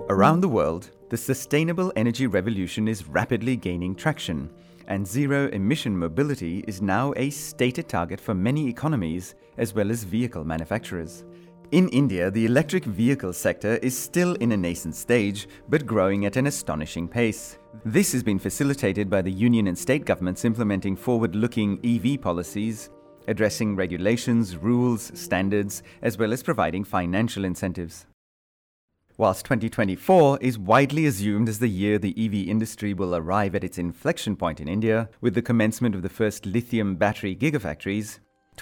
Around the world, the sustainable energy revolution is rapidly gaining traction, and zero-emission mobility is now a stated target for many economies as well as vehicle manufacturers. In India, the electric vehicle sector is still in a nascent stage, but growing at an astonishing pace. This has been facilitated by the union and state governments implementing forward-looking EV policies, addressing regulations, rules, standards, as well as providing financial incentives. Whilst 2024 is widely assumed as the year the EV industry will arrive at its inflection point in India, with the commencement of the first lithium battery gigafactories,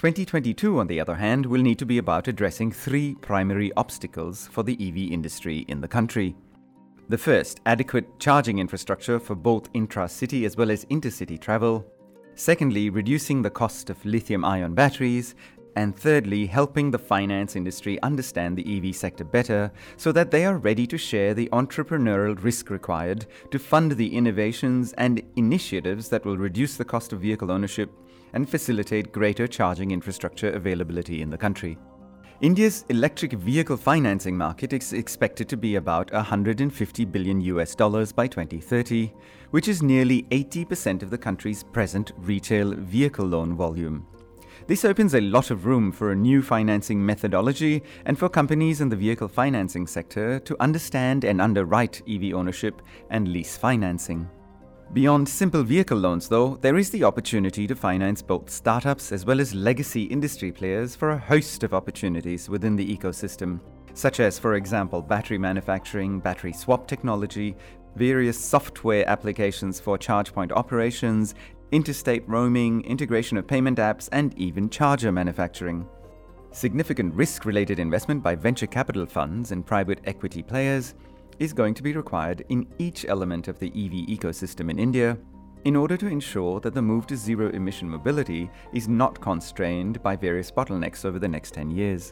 2022, on the other hand, will need to be about addressing three primary obstacles for the EV industry in the country. The first, adequate charging infrastructure for both intra-city as well as intercity travel. Secondly, reducing the cost of lithium-ion batteries. And thirdly, helping the finance industry understand the EV sector better so that they are ready to share the entrepreneurial risk required to fund the innovations and initiatives that will reduce the cost of vehicle ownership and facilitate greater charging infrastructure availability in the country. India's electric vehicle financing market is expected to be about $150 billion by 2030, which is nearly 80% of the country's present retail vehicle loan volume. This opens a lot of room for a new financing methodology and for companies in the vehicle financing sector to understand and underwrite EV ownership and lease financing. Beyond simple vehicle loans, though, there is the opportunity to finance both startups as well as legacy industry players for a host of opportunities within the ecosystem, such as, for example, battery manufacturing, battery swap technology, various software applications for charge point operations, interstate roaming, integration of payment apps, and even charger manufacturing. Significant risk-related investment by venture capital funds and private equity players is going to be required in each element of the EV ecosystem in India in order to ensure that the move to zero-emission mobility is not constrained by various bottlenecks over the next 10 years.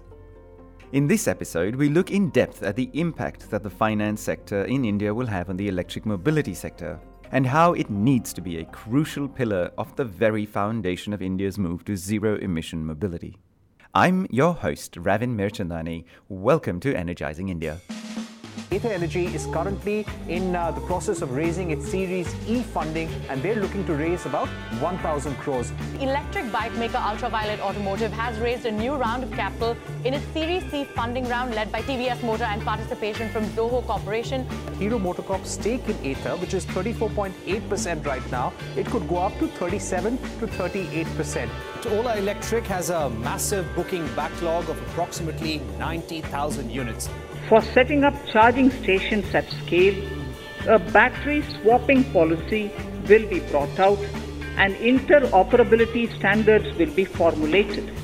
In this episode, we look in depth at the impact that the finance sector in India will have on the electric mobility sector, and how it needs to be a crucial pillar of the very foundation of India's move to zero-emission mobility. I'm your host, Ravin Mirchandani. Welcome to Energizing India. Ather Energy is currently in the process of raising its Series E funding, and they're looking to raise about 1,000 crores. Electric bike maker Ultraviolet Automotive has raised a new round of capital in its Series C funding round led by TVS Motor and participation from Zoho Corporation. Hero MotoCorp's stake in Ather, which is 34.8% right now, it could go up to 37 to 38%. Ola Electric has a massive booking backlog of approximately 90,000 units. For setting up charging stations at scale, a battery swapping policy will be brought out and interoperability standards will be formulated.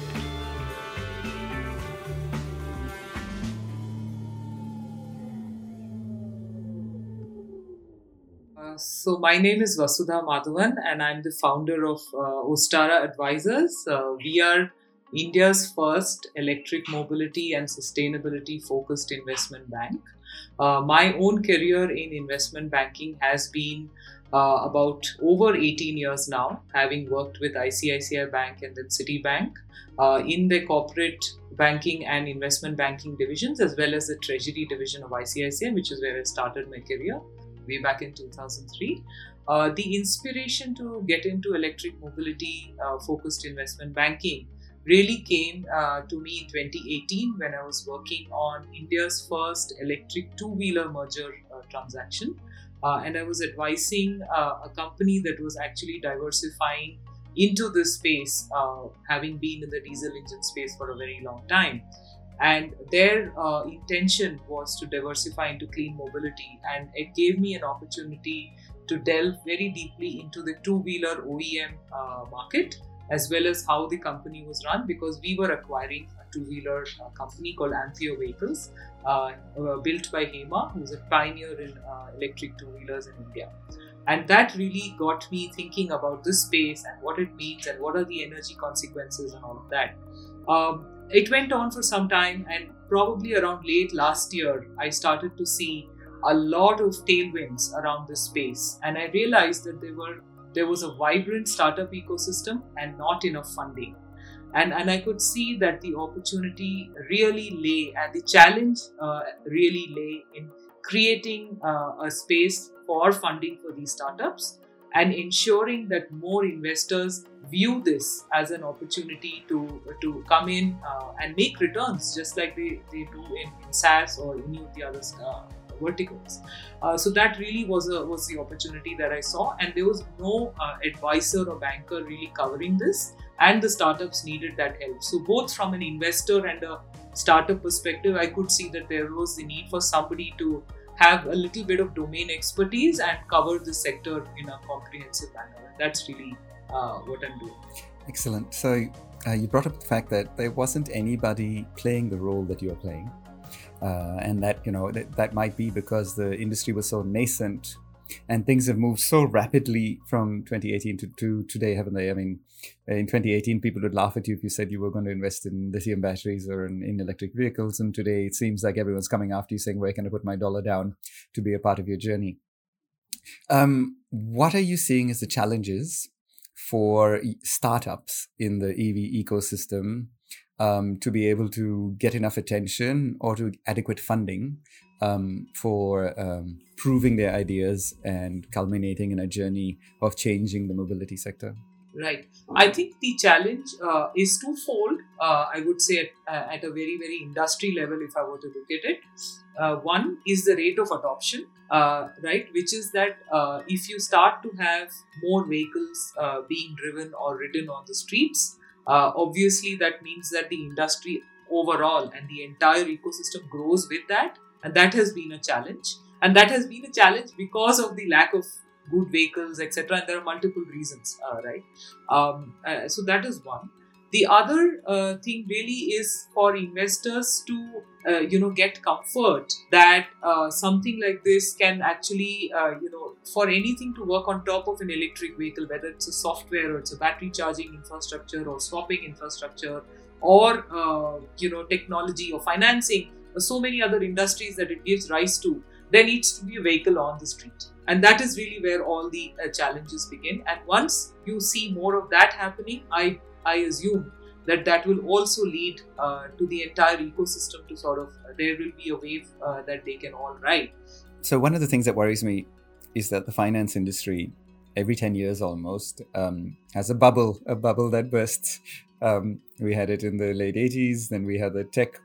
So my name is Vasudha Madhavan and I'm the founder of Ostara Advisors. We are India's first electric mobility and sustainability focused investment bank. My own career in investment banking has been about over 18 years now, having worked with ICICI Bank and then Citibank in the corporate banking and investment banking divisions, as well as the treasury division of ICICI, which is where I started my career way back in 2003. The inspiration to get into electric mobility focused investment banking really came to me in 2018 when I was working on India's first electric two-wheeler merger transaction. And I was advising a company that was actually diversifying into this space, having been in the diesel engine space for a very long time. And their intention was to diversify into clean mobility, and it gave me an opportunity to delve very deeply into the two-wheeler OEM market, as well as how the company was run, because we were acquiring a two-wheeler company called Antheo Vehicles, built by Hema, who's a pioneer in electric two-wheelers in India. And that really got me thinking about this space and what it means and what are the energy consequences and all of that. It went on for some time, and probably around late last year, I started to see a lot of tailwinds around this space. And I realized that there was a vibrant startup ecosystem and not enough funding. And I could see that the opportunity really lay, and the challenge really lay in creating a space for funding for these startups and ensuring that more investors view this as an opportunity to come in and make returns just like they do in SaaS or any of the other verticals. So that really was the opportunity that I saw, and there was no advisor or banker really covering this, and the startups needed that help. So both from an investor and a startup perspective, I could see that there was the need for somebody to have a little bit of domain expertise and cover the sector in a comprehensive manner. And that's really what I'm doing. Excellent. So you brought up the fact that there wasn't anybody playing the role that you're playing. And that, that might be because the industry was so nascent and things have moved so rapidly from 2018 to today, haven't they? I mean, in 2018, people would laugh at you if you said you were going to invest in lithium batteries or in electric vehicles. And today it seems like everyone's coming after you saying, where can I put my dollar down to be a part of your journey? What are you seeing as the challenges for startups in the EV ecosystem to be able to get enough attention or to adequate funding for proving their ideas and culminating in a journey of changing the mobility sector? Right. I think the challenge is twofold, I would say at a very, very industry level, if I were to look at it. One is the rate of adoption, right, which is that if you start to have more vehicles being driven or ridden on the streets, obviously that means that the industry overall and the entire ecosystem grows with that. And that has been a challenge. And that has been a challenge because of the lack of good vehicles, etc. And there are multiple reasons, right? So that is one. The other thing really is for investors to, get comfort that something like this can actually, for anything to work on top of an electric vehicle, whether it's a software or it's a battery charging infrastructure or swapping infrastructure or, technology or financing, or so many other industries that it gives rise to, there needs to be a vehicle on the street. And that is really where all the challenges begin. And once you see more of that happening, I assume that will also lead to the entire ecosystem to sort of, there will be a wave that they can all ride. So one of the things that worries me is that the finance industry, every 10 years almost, has a bubble that bursts. We had it in the late 80s, then we had the tech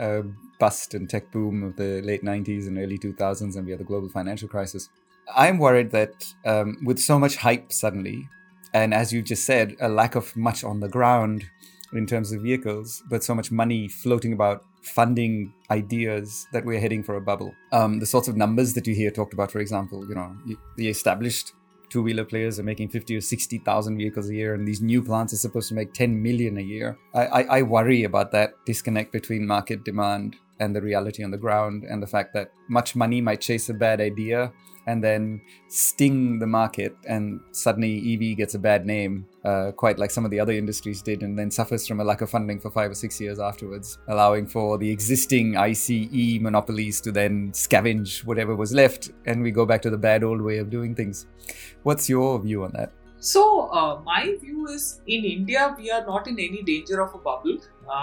bust and tech boom of the late 90s and early 2000s, and we had the global financial crisis. I'm worried that with so much hype suddenly, and as you just said, a lack of much on the ground in terms of vehicles, but so much money floating about funding ideas, that we're heading for a bubble. The sorts of numbers that you hear talked about, for example, the established two-wheeler players are making 50 or 60,000 vehicles a year, and these new plants are supposed to make 10 million a year. I worry about that disconnect between market demand and the reality on the ground, and the fact that much money might chase a bad idea and then sting the market, and suddenly EV gets a bad name, quite like some of the other industries did, and then suffers from a lack of funding for 5 or 6 years afterwards, allowing for the existing ICE monopolies to then scavenge whatever was left, and we go back to the bad old way of doing things. What's your view on that? So my view is, in India, we are not in any danger of a bubble.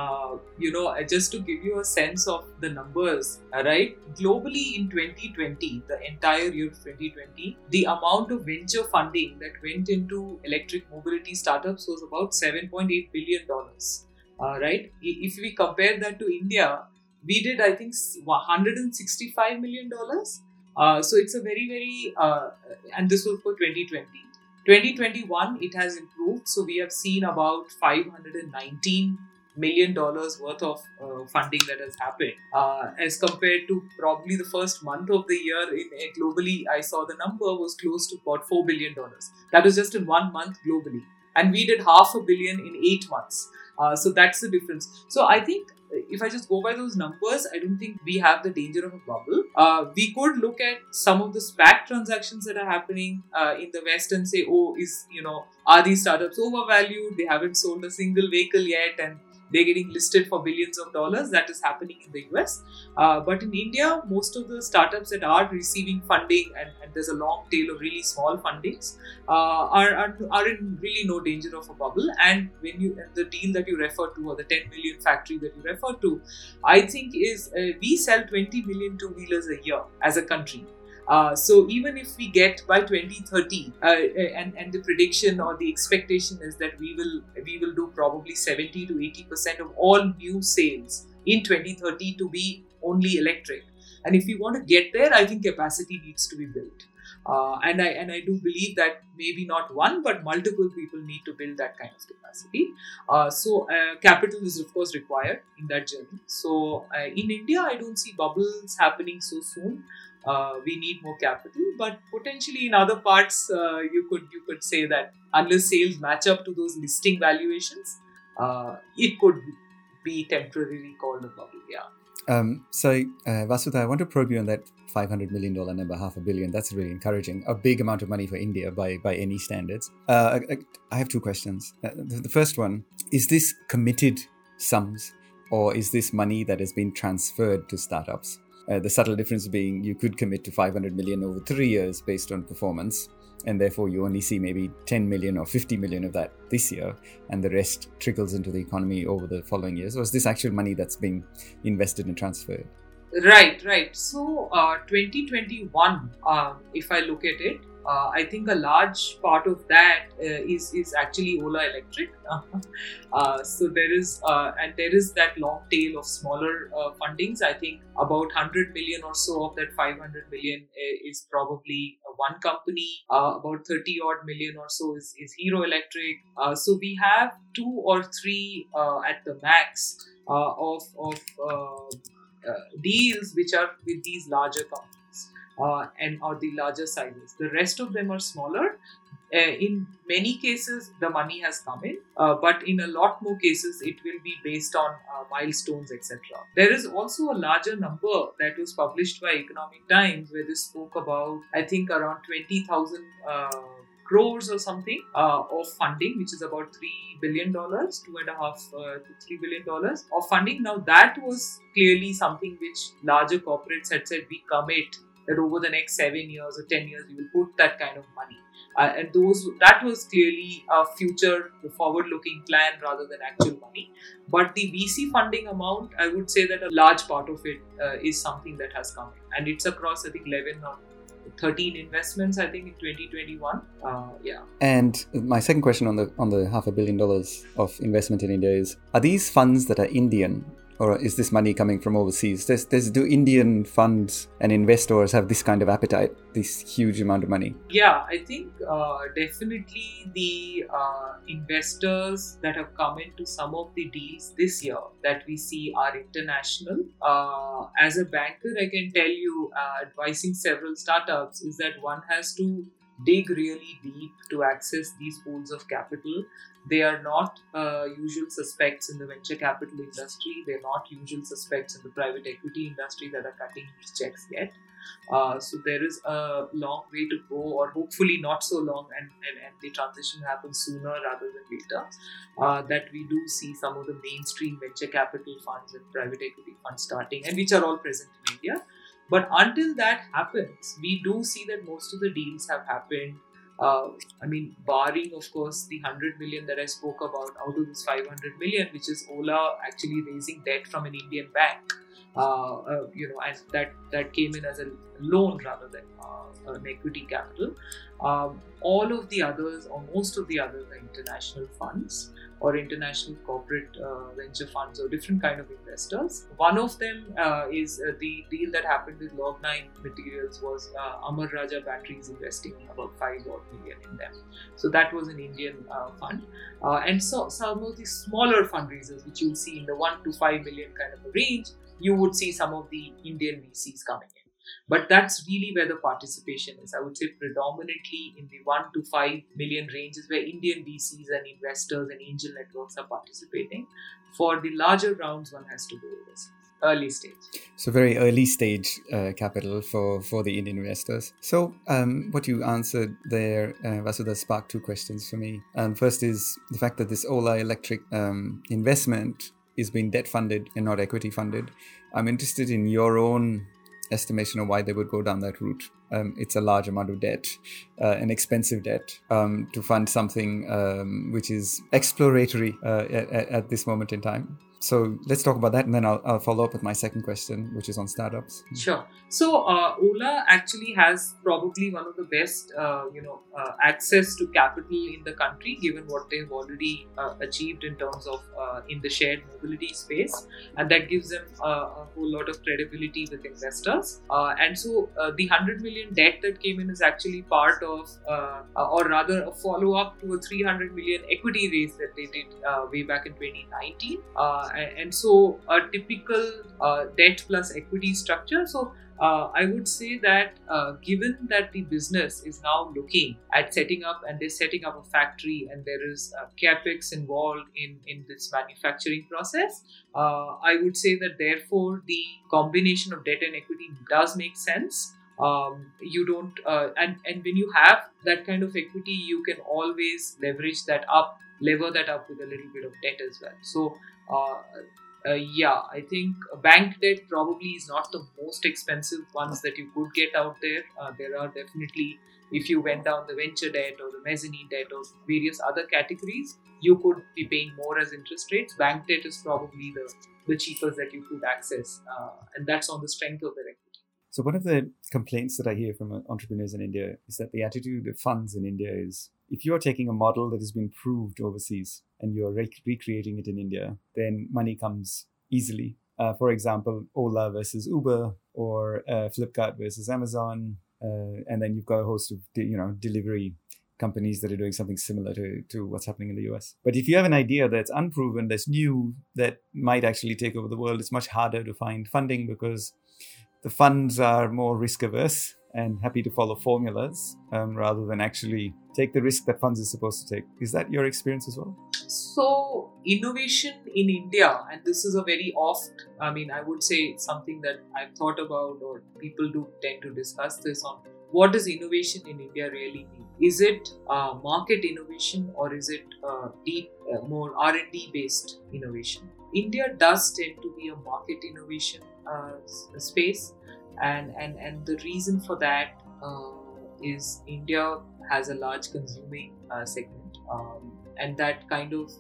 Just to give you a sense of the numbers, right? Globally in 2020, the entire year of 2020, the amount of venture funding that went into electric mobility startups was about $7.8 billion, right? If we compare that to India, we did, I think, $165 million. So it's a very, very, and this was for 2020. 2021, it has improved. So we have seen about $519 million worth of funding that has happened, as compared to probably the first month of the year globally. I saw the number was close to about $4 billion. That was just in 1 month globally. And we did $500 million in 8 months. So that's the difference. So I think if I just go by those numbers, I don't think we have the danger of a bubble. We could look at some of the SPAC transactions that are happening in the West and say, are these startups overvalued? They haven't sold a single vehicle yet, and they're getting listed for billions of dollars. That is happening in the US. But in India, most of the startups that are receiving funding, and there's a long tail of really small fundings, are in really no danger of a bubble. And the deal that you refer to, or the 10 million factory that you refer to, I think is we sell 20 million two-wheelers a year as a country. So even if we get by 2030, and the prediction or the expectation is that we will do probably 70 to 80% of all new sales in 2030 to be only electric. And if we want to get there, I think capacity needs to be built. And I do believe that maybe not one, but multiple people need to build that kind of capacity. So capital is of course required in that journey. So in India, I don't see bubbles happening so soon. We need more capital, but potentially in other parts, you could say that unless sales match up to those listing valuations, it could be temporarily called a bubble. Yeah. So Vasudha, I want to probe you on that $500 million number, $500 million. That's really encouraging. A big amount of money for India by any standards. I have two questions. The first one, is this committed sums, or is this money that has been transferred to startups? The subtle difference being you could commit to 500 million over 3 years based on performance, and therefore you only see maybe 10 million or 50 million of that this year, and the rest trickles into the economy over the following years. Or is this actual money that's being invested and transferred? Right. So 2021, if I look at it, I think a large part of that is actually Ola Electric. So there is that long tail of smaller fundings. I think about 100 million or so of that 500 million is probably one company. About 30 odd million or so is Hero Electric. So we have 2 or 3 at the max of deals which are with these larger companies. Or the larger sizes. The rest of them are smaller. In many cases, the money has come in, but in a lot more cases, it will be based on milestones, etc. There is also a larger number that was published by Economic Times, where they spoke about, I think, around 20,000 crores or something of funding, which is about $3 billion, $2.5 to $3 billion of funding. Now, that was clearly something which larger corporates had said, we commit that over the next 7 years or 10 years, we will put that kind of money. And that was clearly a future, forward-looking plan rather than actual money. But the VC funding amount, I would say that a large part of it is something that has come in. And it's across, I think, 11 or 13 investments, I think, in 2021. Yeah. And my second question on the $500 million of investment in India is, are these funds that are Indian, or is this money coming from overseas? Do Indian funds and investors have this kind of appetite, this huge amount of money? Yeah, I think definitely the investors that have come into some of the deals this year that we see are international. As a banker, I can tell you, advising several startups is that one has to dig really deep to access these pools of capital. They are not usual suspects in the venture capital industry. They're not usual suspects in the private equity industry that are cutting these checks yet. So there is a long way to go, or hopefully not so long, and the transition happens sooner rather than later, that we do see some of the mainstream venture capital funds and private equity funds starting, and which are all present in India. But until that happens, we do see that most of the deals have happened. Barring, of course, the 100 million that I spoke about out of this 500 million, which is Ola actually raising debt from an Indian bank, and that came in as a loan rather than an equity capital. All of the others, or most of the others, are international funds or international corporate venture funds or different kind of investors. One of them is the deal that happened with Log9 Materials was Amar Raja Batteries investing about 5 million in them. So that was an Indian fund. And so some of the smaller fundraisers, which you'll see in the 1 to 5 million kind of a range, you would see some of the Indian VCs coming in. But that's really where the participation is. I would say predominantly in the 1 to 5 million range is where Indian VCs and investors and angel networks are participating. For the larger rounds, one has to go overseas. Early stage. So very early stage capital for the Indian investors. So what you answered there, Vasudha, sparked 2 questions for me. First is the fact that this Ola Electric investment is being debt funded and not equity funded. I'm interested in your own estimation of why they would go down that route. It's a large amount of debt, an expensive debt, to fund something which is exploratory at this moment in time. So let's talk about that, and then I'll follow up with my second question, which is on startups. Sure. So Ola actually has probably one of the best, access to capital in the country, given what they've already achieved in terms of in the shared mobility space, and that gives them a whole lot of credibility with investors. And so the 100 million debt that came in is actually part of, or rather, a follow-up to a 300 million equity raise that they did way back in 2019. And so a typical debt plus equity structure. So I would say that given that the business is now looking at setting up, and they're setting up a factory, and there is capex involved in this manufacturing process, I would say that therefore the combination of debt and equity does make sense. You don't, and when you have that kind of equity, you can always lever that up with a little bit of debt as well. So I think bank debt probably is not the most expensive ones that you could get out there. There are definitely, if you went down the venture debt or the mezzanine debt or various other categories, you could be paying more as interest rates. Bank debt is probably the cheapest that you could access, and that's on the strength of their equity. So one of the complaints that I hear from entrepreneurs in India is that the attitude of funds in India is, if you're taking a model that has been proved overseas and you're recreating it in India, then money comes easily. For example, Ola versus Uber, or Flipkart versus Amazon, and then you've got a host of delivery companies that are doing something similar to what's happening in the US. But if you have an idea that's unproven, that's new, that might actually take over the world, it's much harder to find funding because the funds are more risk averse and happy to follow formulas rather than actually take the risk that funds is supposed to take. Is that your experience as well? So innovation in India, and this is a very I would say it's something that I've thought about, or people do tend to discuss this on, what does innovation in India really mean? Is it market innovation, or is it deep, more R&D based innovation? India does tend to be a market innovation space, and the reason for that is India has a large consuming segment, and that kind of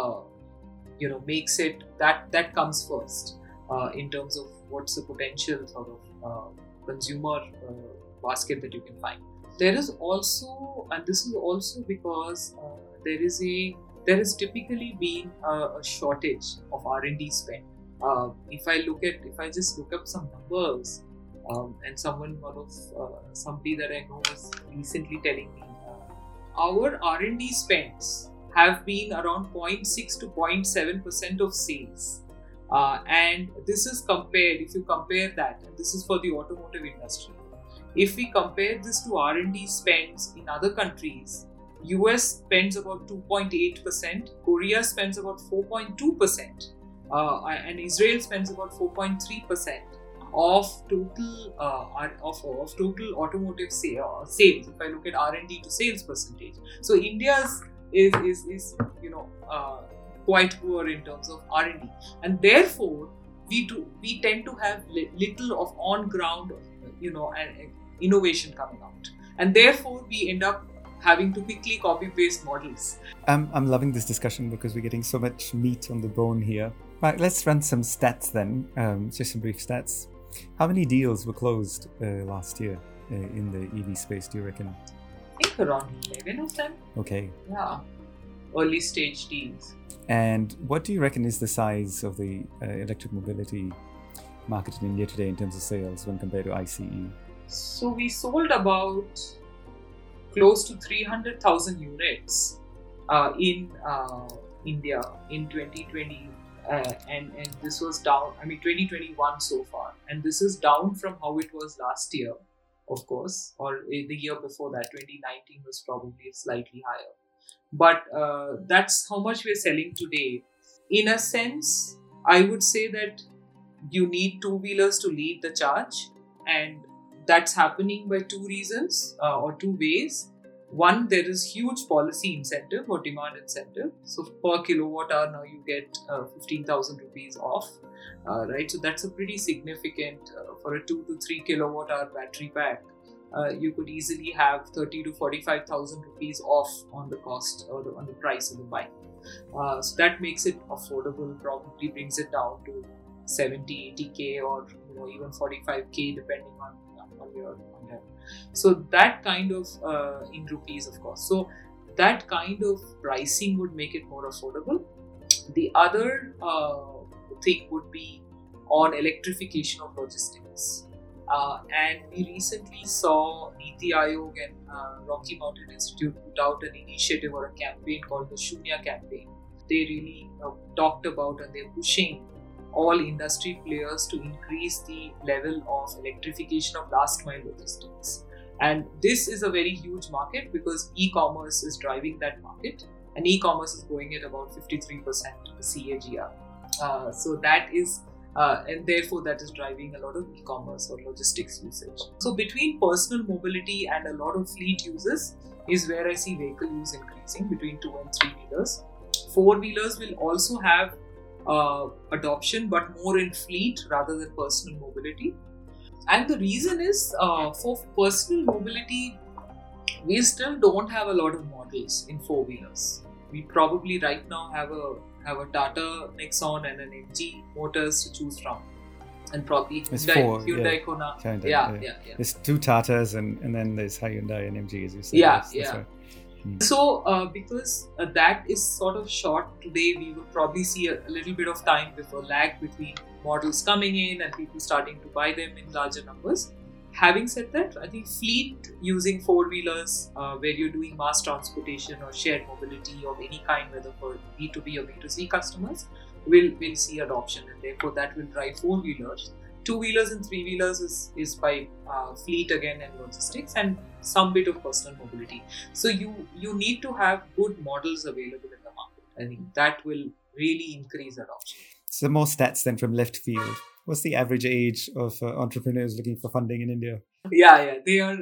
makes it that comes first in terms of what's the potential sort of consumer basket that you can find. There is also, and this is also because there has typically been a shortage of R&D spend. If I just look up some numbers, and somebody that I know was recently telling me, our R&D spends have been around 0.6 to 0.7% of sales. And this is compared, if you compare that, and this is for the automotive industry. If we compare this to R&D spends in other countries, US spends about 2.8%, Korea spends about 4.2%, and Israel spends about 4.3% of total of total automotive sales. If I look at R&D to sales percentage, so India's is quite poor in terms of R&D, and therefore we tend to have little of on ground innovation coming out, and therefore we end up having to quickly copy paste models. I'm loving this discussion because we're getting so much meat on the bone here. Right, let's run some stats then, just some brief stats. How many deals were closed last year in the EV space, do you reckon? I think around 11 of them. Okay. Yeah. Early stage deals. And what do you reckon is the size of the electric mobility market in India today in terms of sales when compared to ICE? So we sold about close to 300,000 units in India in 2020. And this was down, 2021 so far, and this is down from how it was last year, of course, or the year before that. 2019 was probably slightly higher, but that's how much we're selling today. In a sense, I would say that you need two-wheelers to lead the charge, and that's happening by two reasons or two ways. One, there is huge policy incentive or demand incentive. So per kilowatt hour now you get 15,000 rupees off, right? So that's a pretty significant for a 2 to 3 kilowatt hour battery pack. You could easily have 30 to 45,000 rupees off on the cost or on the price of the bike. So that makes it affordable. Probably brings it down to 70, 80k or even 45k depending on your. So that kind of in rupees, of course. So that kind of pricing would make it more affordable. The other thing would be on electrification of logistics. And we recently saw Niti Aayog and Rocky Mountain Institute put out an initiative or a campaign called the Shunya campaign. They really talked about and they're pushing all industry players to increase the level of electrification of last mile logistics. And this is a very huge market because e-commerce is driving that market, and e-commerce is growing at about 53% CAGR. So that is, and therefore that is driving a lot of e-commerce or logistics usage. So between personal mobility and a lot of fleet uses is where I see vehicle use increasing between 2 and 3 wheelers. 4-wheelers will also have adoption, but more in fleet rather than personal mobility. And the reason is for personal mobility, we still don't have a lot of models in 4-wheelers. We probably right now have a Tata Nexon and an MG Motors to choose from, and probably Hyundai Kona. Yeah. There's 2 Tatas and then there's Hyundai and MG, as you said. Yeah. So because that is sort of short today, we will probably see a little bit of time before lag between models coming in and people starting to buy them in larger numbers. Having said that, I think fleet using 4-wheelers where you're doing mass transportation or shared mobility of any kind, whether for B2B or B2C customers, will see adoption, and therefore that will drive 4-wheelers. 2-wheelers and 3-wheelers is by fleet again and logistics and some bit of personal mobility. So you need to have good models available in the market. I think that will really increase adoption. So more stats then from left field. What's the average age of entrepreneurs looking for funding in India? Yeah, they are.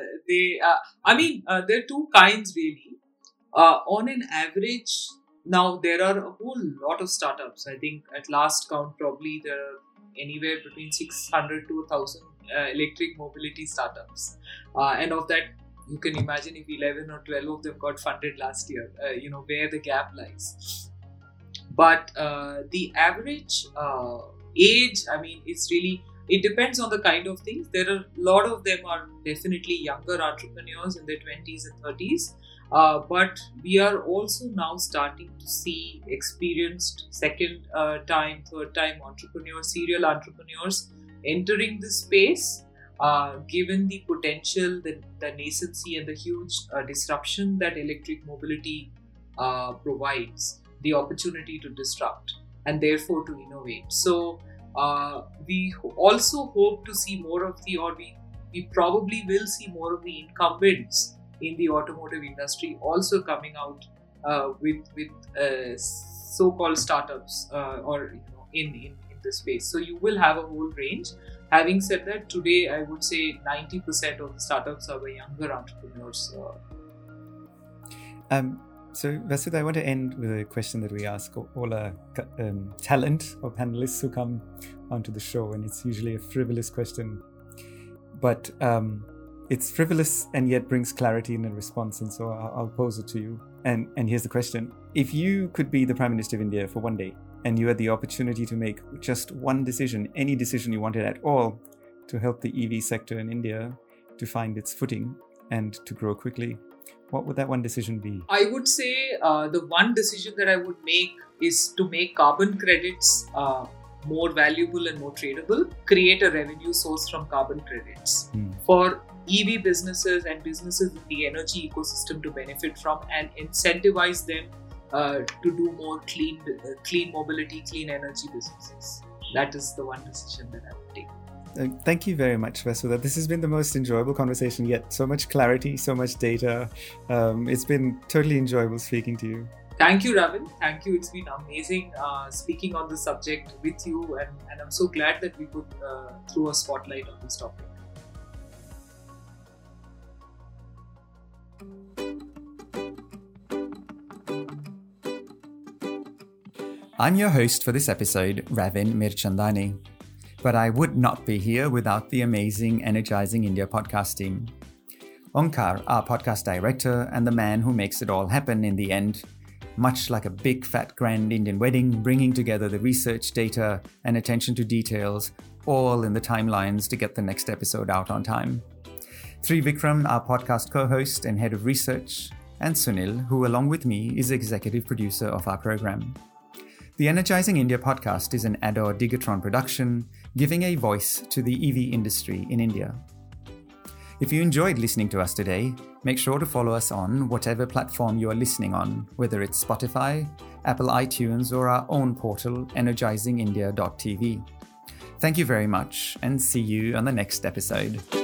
There are 2 kinds really. On an average, now there are a whole lot of startups. I think at last count, probably there are anywhere between 600 to 1,000 electric mobility startups. And of that, you can imagine if 11 or 12 of them got funded last year, where the gap lies. But the average age, it depends on the kind of things. There are a lot of them are definitely younger entrepreneurs in their 20s and 30s. But we are also now starting to see experienced second time, third time entrepreneurs, serial entrepreneurs entering this space, given the potential, the nascency and the huge disruption that electric mobility provides, the opportunity to disrupt and therefore to innovate. So we also hope to see more of we probably will see more of the incumbents in the automotive industry also coming out with so-called startups in this space. So you will have a whole range. Having said that, today I would say 90% of the startups are by younger entrepreneurs. So Vasudha, I want to end with a question that we ask all our talent or panelists who come onto the show, and it's usually a frivolous question, but it's frivolous and yet brings clarity in a response, and so I'll pose it to you. And here's the question. If you could be the Prime Minister of India for one day, and you had the opportunity to make just one decision, any decision you wanted at all, to help the EV sector in India to find its footing and to grow quickly, what would that one decision be? I would say the one decision that I would make is to make carbon credits more valuable and more tradable, create a revenue source from carbon credits for EV businesses and businesses in the energy ecosystem to benefit from, and incentivize them to do more clean mobility, clean energy businesses. That is the one decision that I would take. Thank you very much, Vasudha. This has been the most enjoyable conversation yet. So much clarity, so much data. It's been totally enjoyable speaking to you. Thank you, Ravin. Thank you. It's been amazing speaking on this subject with you, and I'm so glad that we could throw a spotlight on this topic. I'm your host for this episode, Ravin Mirchandani. But I would not be here without the amazing Energizing India podcast team. Onkar, our podcast director, and the man who makes it all happen in the end, much like a big fat grand Indian wedding, bringing together the research, data, and attention to details, all in the timelines to get the next episode out on time. Trivikram, our podcast co-host and head of research, and Sunil, who along with me is executive producer of our program. The Energizing India podcast is an Adore Digatron production, giving a voice to the EV industry in India. If you enjoyed listening to us today, make sure to follow us on whatever platform you are listening on, whether it's Spotify, Apple iTunes, or our own portal, energizingindia.tv. Thank you very much, and see you on the next episode.